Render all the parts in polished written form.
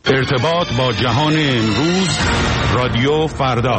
ارتباط با جهان امروز، رادیو فردا.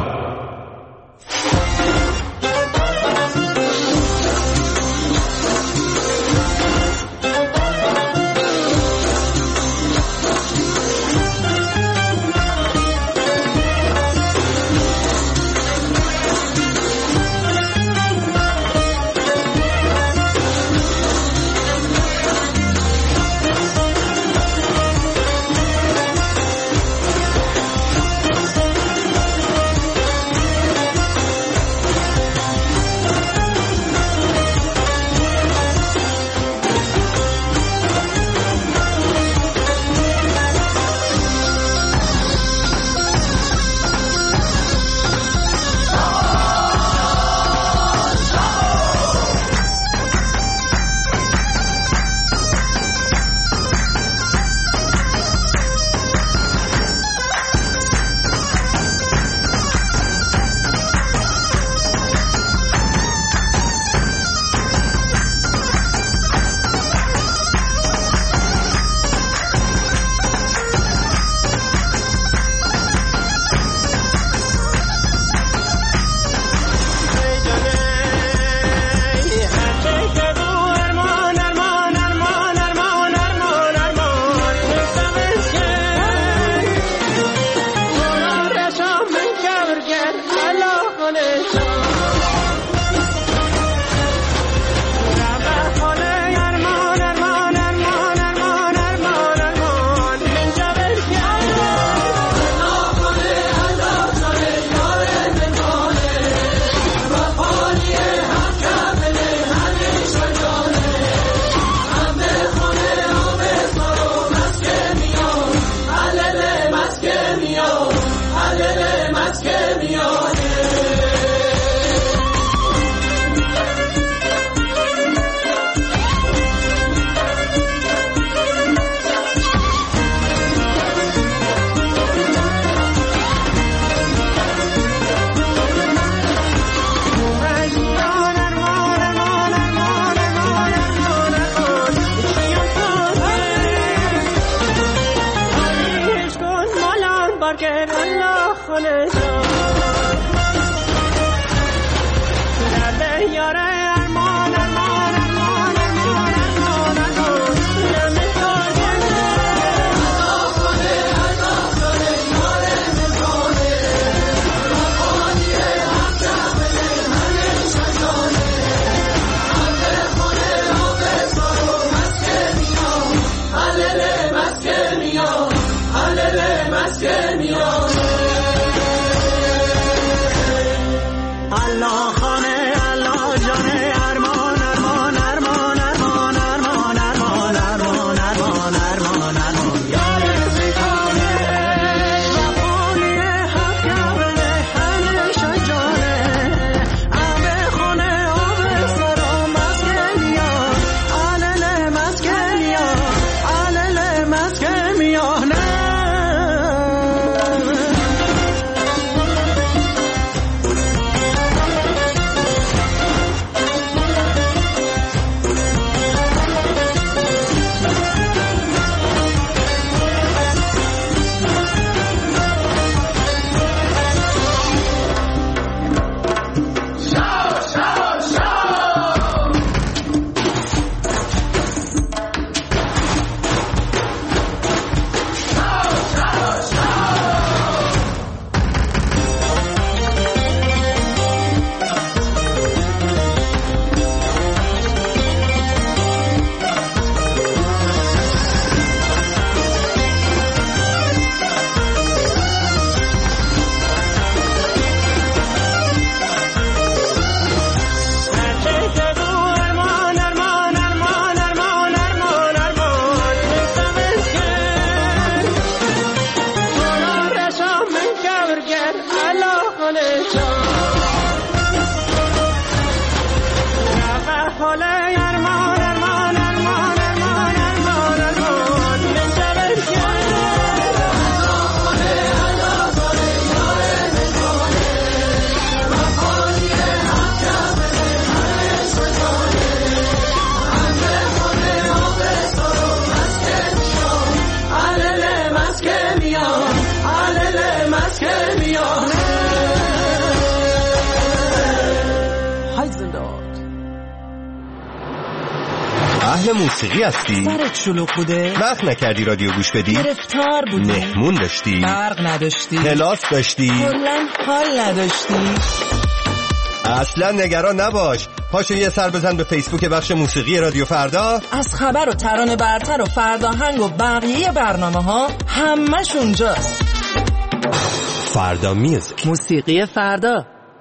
اهل موسیقی هستی؟ سرت شلوغ بوده؟ وقت نکردی رادیو گوش بدی؟ گرفتار بودی؟ مهمون داشتی؟ برق نداشتی؟ کلاس داشتی؟ کلاً حال نداشتی؟ اصلا نگران نباش، پاشو یه سر بزن به فیسبوک بخش موسیقی رادیو فردا. از خبر و ترانه برتر و فرداهنگ و بقیه برنامه ها همش اونجاست. فردا میوزیک، موسیقی فردا.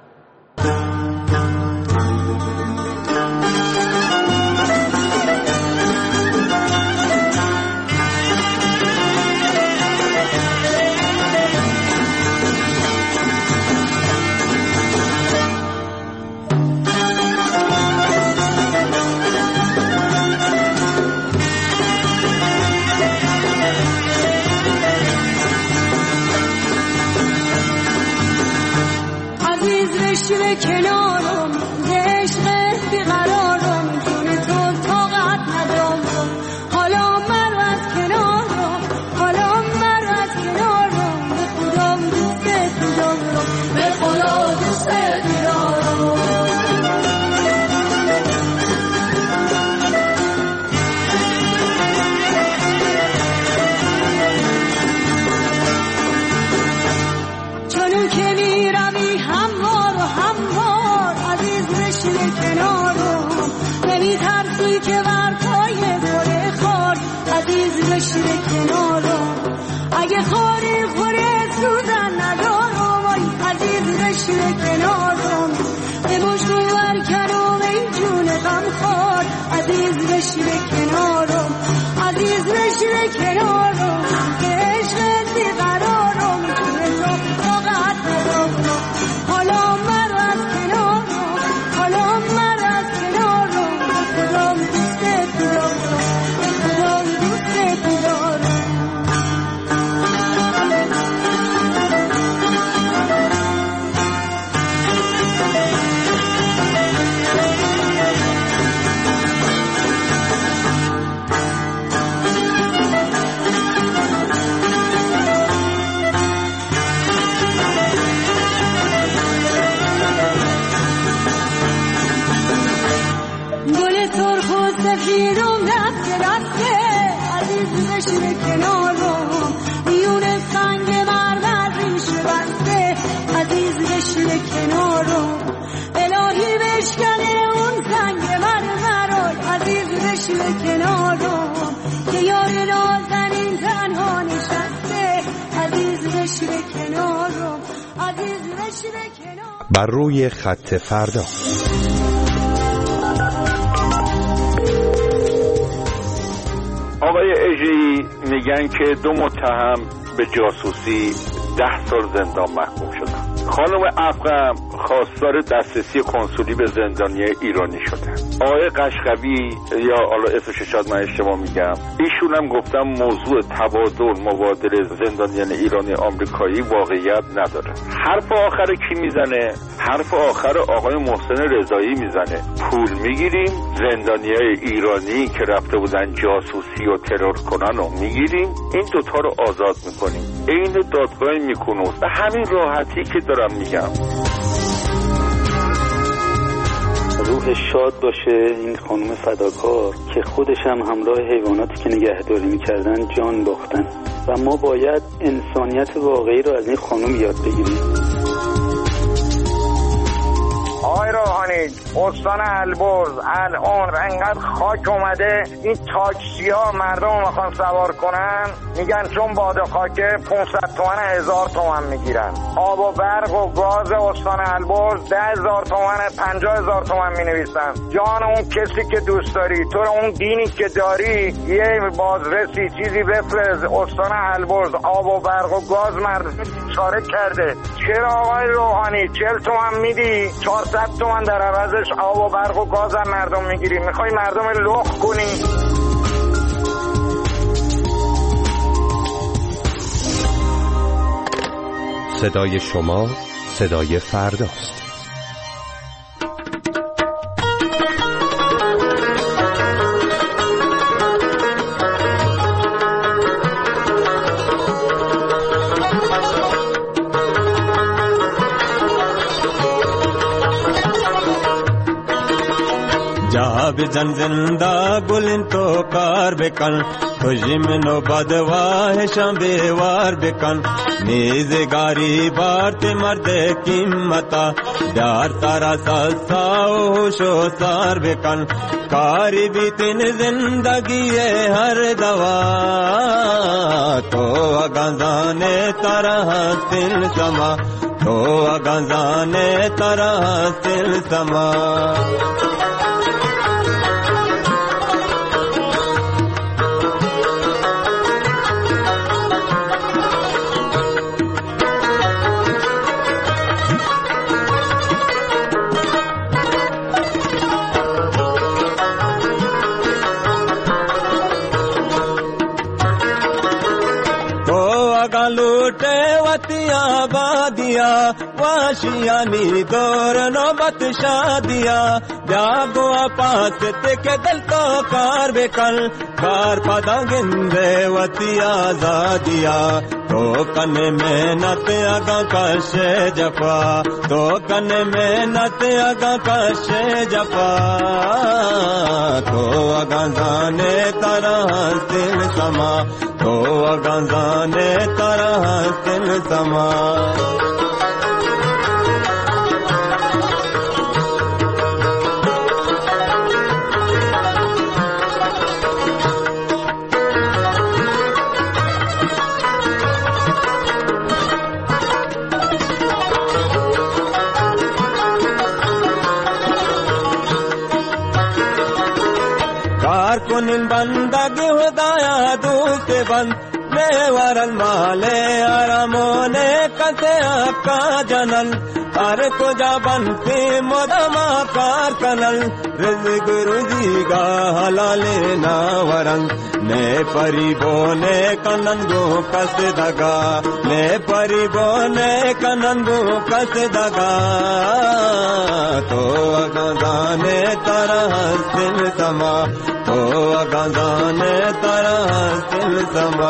عشق کنارم عشق بیقرارم جون تو طاقت ندارم حالا مرو از کنارم حالا مرو از کنارم به خودم دوست دارم به خدا دوست دارم چون که میروی هموار عزیز بشین کنارم نمی ترسی که ورپای گل خار عزیز بشین کنارم اگه خوری خوره سوزن ندارم آی عزیز بشین کنارم به مشکو برکنم این جون غم خار عزیز بشین کنارم عزیز بشین کنارم عشق بیقرارم جون تو طاقت ندارم حالا مرو از کنارم حالا مرو از کنارم خودم دوست دارم خودم دوست دارم گل سرخ و سفیدم دست دسته عزیز بشین کنارم میون سنگ مرمر ریش بسته عزیز بشین کنارم الهی بشکنه اون سنگ مرمر عزیز بشین کنارم که یار نازنین تنها نشسته عزیز بشین کنارم عزیز بشین کنارم. بر روی خط فردا. آقای اژه‌ای میگن که 2 متهم به جاسوسی 10 سال زندان محکوم شدن. خانم افغم خواستار دسترسی کنسولی به زندانی ایرانی شدن. آقای قشقوی یا حالا اسمش شاید من اشتباه میگم، ایشون هم گفتم موضوع تبادل مبادله زندانیان ایرانی آمریکایی واقعیت نداره. حرف آخر کی میزنه؟ حرف آخر آقای محسن رضایی میزنه. پول میگیریم، زندانیای ایرانی که رفته بودن جاسوسی و ترور کنن رو میگیریم، این دوتا رو آزاد میکنیم. این دادگاه میکنوست. به همین راحتی که دارم میگم. روح شاد باشه این خانم فداکار که خودش هم همراه حیواناتی که نگهداری میکردن جان باختن و ما باید انسانیت واقعی رو از این خانم یاد بگیریم. آقای روحانی، استان البرز الان انقدر خاک اومده، این تاکسی ها مردم میخوان سوار کنن میگن چون باد خاکه 500 تومن 1000 تومن میگیرن. آب و برق و گاز استان البرز 10,000 تومن 50,000 تومن مینویسن. جان اون کسی که دوست داری، تو اون دینی که داری یه بازرسی چیزی بفرست. استان البرز آب و برق و گاز مردم چاره کرده. چرا آقای روحانی 40 تومن میدی 400 تومن در عوضش آب و برق و گاز هم مردم میگیری؟ میخوای مردم لخ کنی؟ صدای شما صدای فرداست. جاب جن زندہ گلن تو کار بکن خوشی میں نو بدواہ شمبیوار بکن نیزگاری بارت مرد قیمتا دیار تارا سلساو شو سار بکن کاری بیتن زندگی ہر دوا تو اگنزانے تارا حسن سما تو اگنزانے تارا حسن سما लूटे वतिया बादिया वाशियानी दौर नौबत शादिया जागो पास के दिल तो कार बेकल कार पदा गिंदे वतिया जादिया तो कन मेहनत अगा कशे जफा तो कन मेहनत अगा कशे जफा तो अगा जाने तरह दिल समा तो अगा जाने तरह दिल समा कुनिन बंदगी हुदाया दूसरे बंद मेवरल माले आरामोने कसे आपका जनल हर कुजा बनती मोदमा कार कनल रिज़्क़ रुज़ीगा हलाले ना वरंग ने परिबोने कनंगो कस दगा ने परिबोने कनंगो कस दगा तो अगंदाने तरह सिल समा तो अगंदाने तरह सिल समा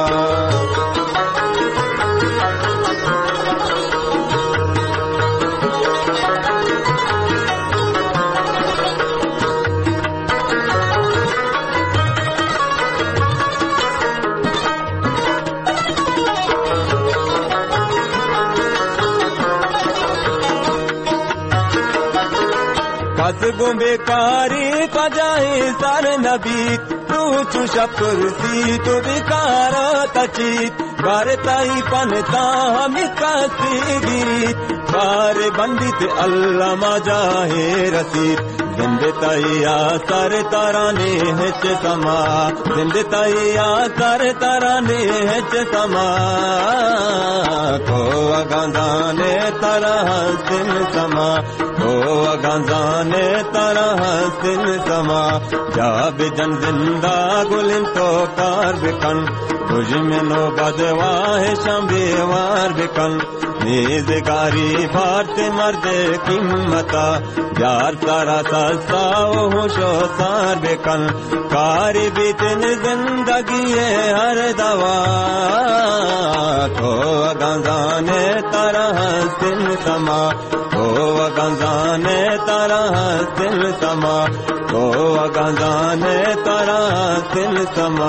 कसगु बेकारी पजाई सर नबी तू चुशपुर सी तू बिकार तचीत करताई पनता हम कसी गीत बार बंदित अल्लाह मजाहे रसीद जिंदतैया सर तराने हिच समा जिंदतैया सर तराने हिच समा को अगंदाने तरह सिल समा को अगंदाने तरह सिल समा जाब जन जिंदा गुलिन तो कार बिकन तुझ में नो बदवाह शंबेवार बिकन निजगारी भारत मर्द कीमता यार सारा साओ होशो सार बेकन कारी बीतन जिंदगी हर दवा तो अगंजाने तरह सिल समा तो अगंजाने तरह सिल समा तो अगंजाने तरह सिल समा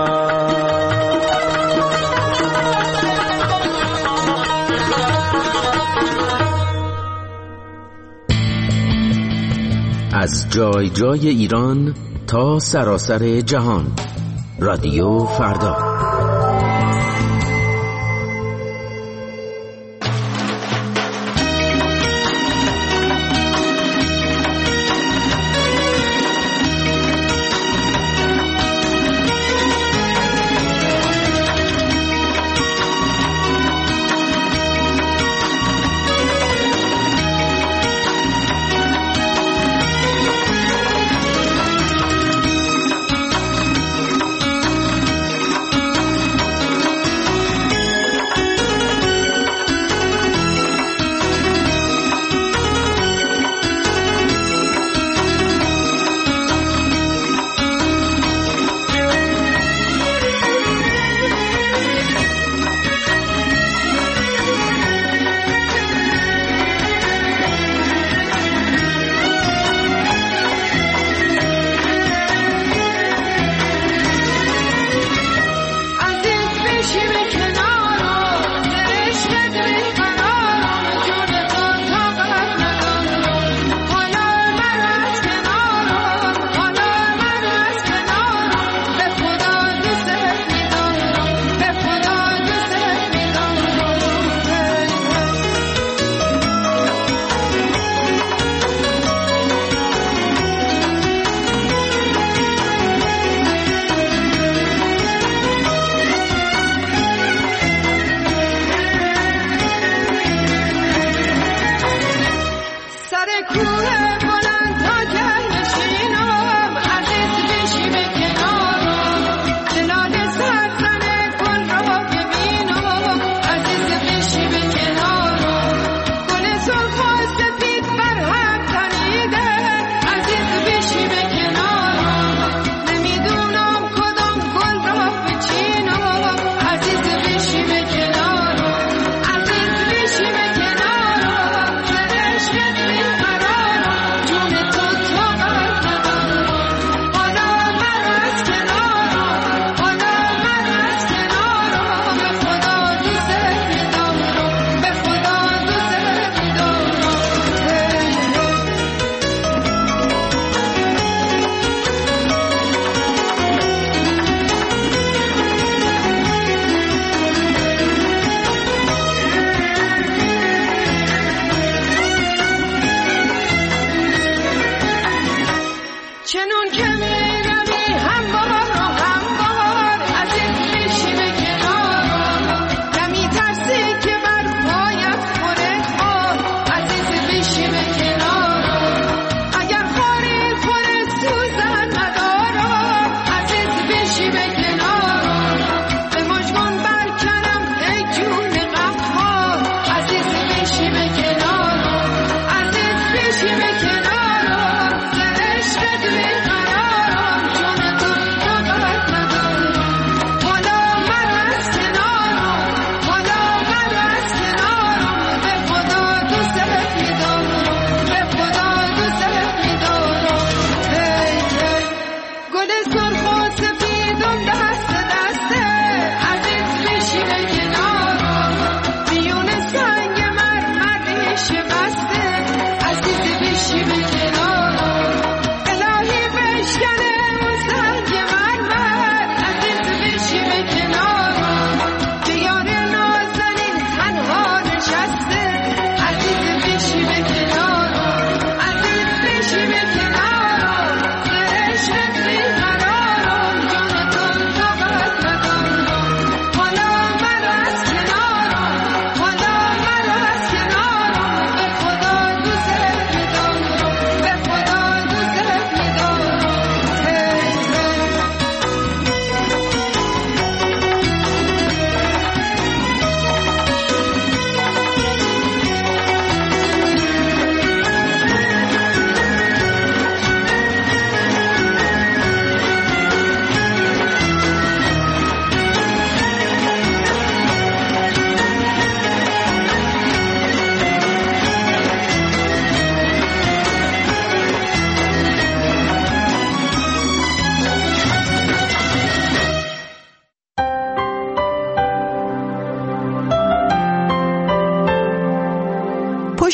از جای جای ایران تا سراسر جهان رادیو فردا.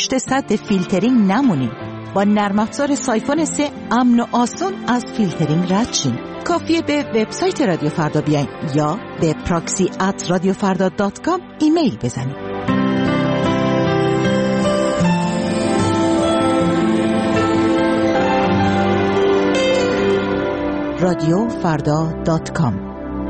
پشت سد فیلترینگ نمونید. با نرم افزار سایفون 3 امن و آسون از فیلترینگ رد شین. کافیه به وبسایت رادیو فردا بیاین یا به proxy@radiofarda.com ایمیل بزنید. radiofarda.com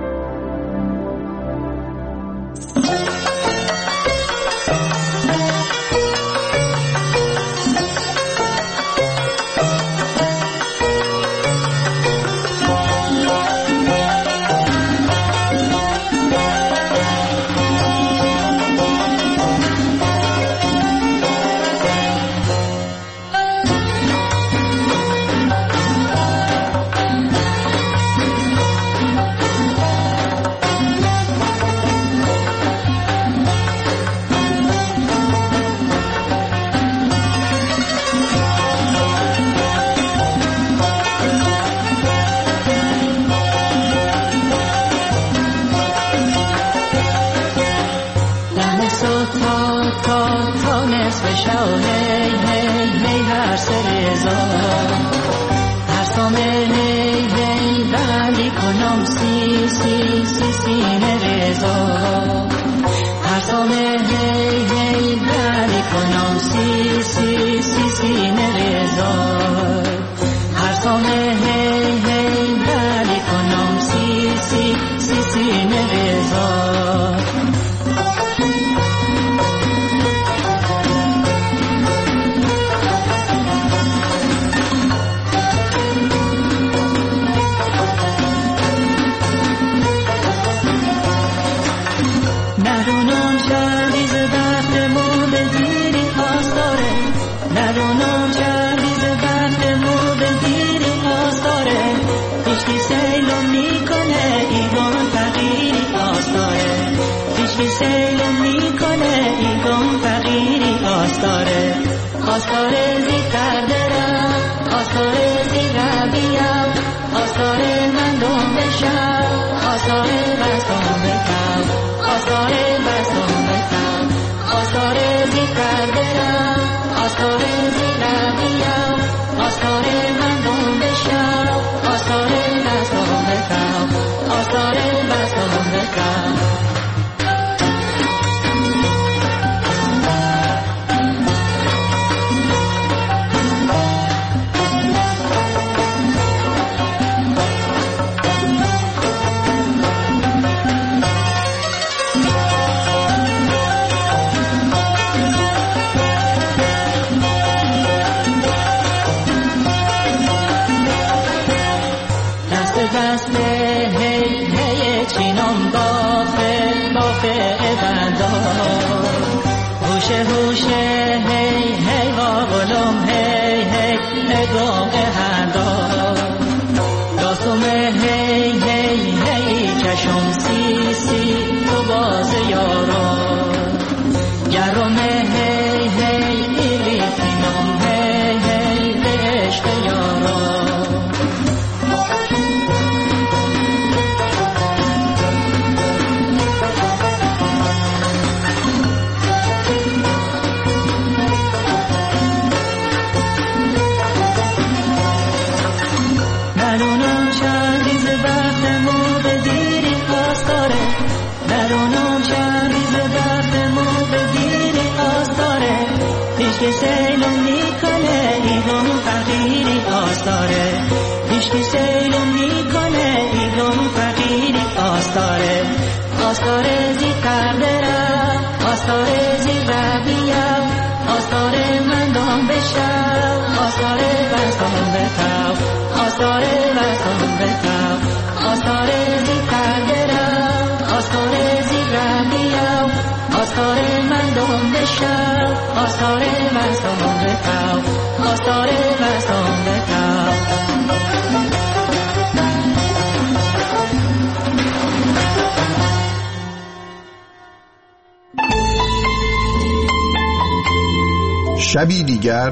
شبی دیگر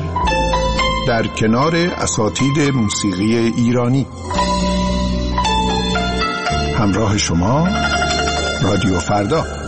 در کنار اساتید موسیقی ایرانی. همراه شما رادیو فردا.